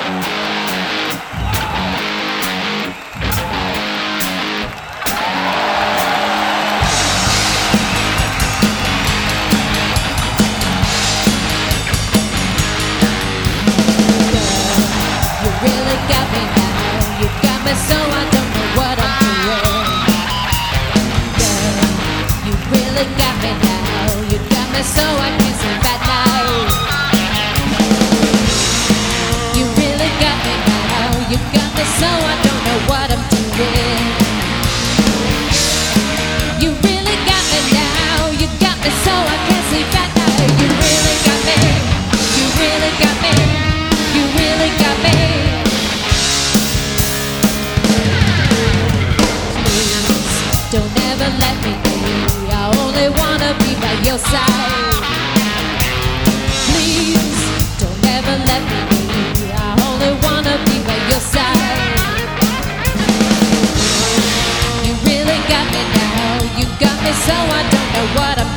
So I don't know what I'm doing. Girl, you really got me now. You got me so I can't sleep at night. You really got me now. You got me so I don't know what I'm doing. You really got me now. You got me so I can't sleep at night. You really got me. You really got me. You really got me. Don't ever let me be. I only wanna be by your side. Please, don't ever let me be. I only wanna be by your side. You really got me now. You got me so I don't know what I'm